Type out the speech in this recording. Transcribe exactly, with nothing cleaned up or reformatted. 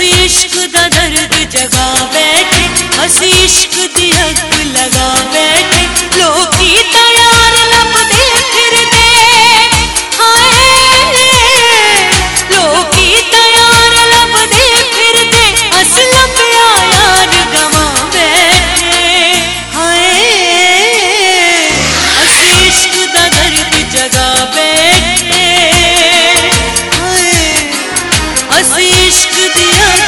असी इश्क दा दर्द जगा बैठे, असी इश्क दी अग लगा बैठे। लोकी तैयार लभदे फिरदे, हाय लोकी तैयार लभदे फिरदे, अस लभया यार गवा बैठे। हाय असी इश्क दा दर्द जगा बैठे, हाय असी इश्क दी